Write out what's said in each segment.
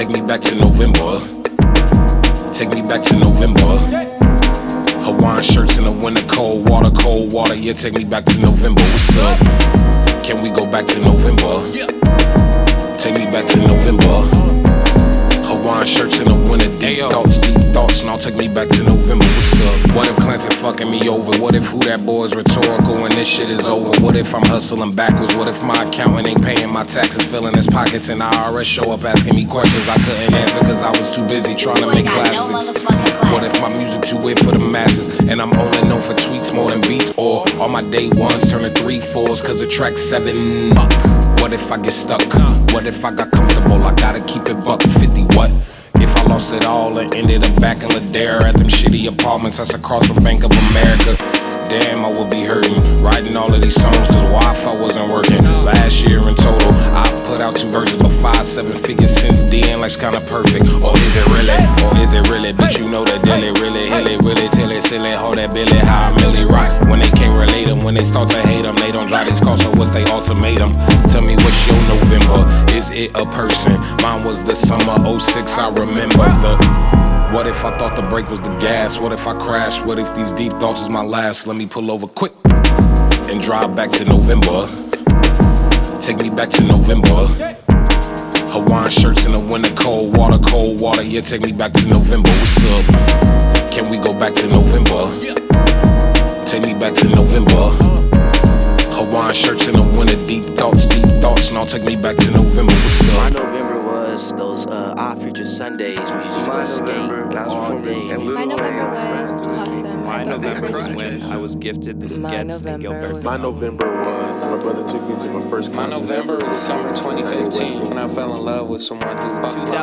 Take me back to November. Take me back to November. Hawaiian shirts in the winter, cold water, yeah, take me back to November. What's up? Can we go back to November? Take me back to November. Hawaiian shirts in the winter, deep thoughts, now take me back to November. What's up? What if Clinton fucking me over? What if who that boy is rhetorical and this shit is over? What if I'm hustling backwards? What if my accountant ain't paying my taxes, filling his pockets, and IRS show up asking me questions I couldn't answer cause I was too busy trying to make classics? What if my music too weird for the masses and I'm only known for tweets more than beats? Or all my day ones turn to 3/4s cause of track 7? Fuck. What if I get stuck? What if I got comfortable? I gotta keep it buck 50. What if I lost it all and ended up back in Ladera at them shitty apartments that's across from Bank of America? Damn, I would be hurting writing all of these songs cause Wi-Fi wasn't working. Last year in total, I put out 2 verses of 5-7 figures since then, like's kinda perfect. Or is it really? Or is it really? Bitch, you know that dilly, really, hilly, really, till it silly, hold that Billy, how I really rock. When they can't relate them, when they start to hate them, they don't drive these cars, so what's they ultimatum? Tell me what's your November? Is it a person? Mine was the summer 06, I remember the... What if I thought the brake was the gas? What if I crashed? What if these deep thoughts was my last? Let me pull over quick and drive back to November. Take me back to November. Hawaiian shirts in the winter, cold water, yeah, take me back to November. What's up? Can we go back to November? Take me back to November. Hawaiian shirts in the winter, deep thoughts, now take me back to November. What's up? My November was those odd future Sundays where you just go skate all day. My November was awesome. My November is when I was gifted the Skets and Gilbert. My November was my brother took me to my first concert. My November is summer 2015 when I fell in love with someone who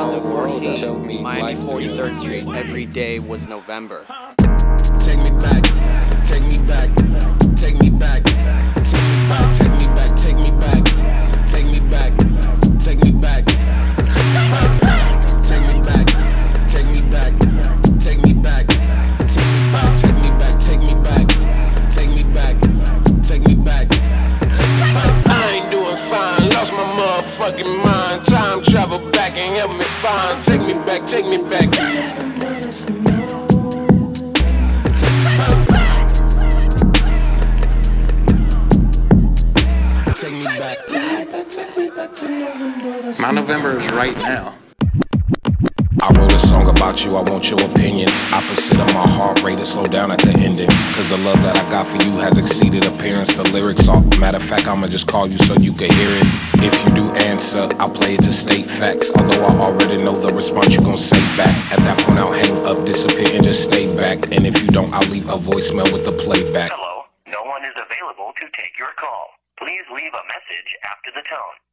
2014, Miami 43rd Street. Every day was November. Take me back, take me back, take me back, take me back, take me back, take me back, take me back, take me back, take me back, take me back, take me back, take me back, take me back, take me back, take me back, take me back, take me back, take me back. I ain't doing fine, lost my motherfucking mind. Time travel back and help me find. Take me back, take me back. Take me back. My November is right now. I wrote a song about you, I want your opinion. Opposite of my heart rate to slow down at the ending. Cause the love that I got for you has exceeded appearance. The lyrics are, matter of fact, I'ma just call you so you can hear it. If you do answer, I'll play it to state facts. Although I already know the response you gon' say back. At that point I'll hang up, disappear and just stay back. And if you don't, I'll leave a voicemail with the playback. Hello, no one is available to take your call. Please leave a message after the tone.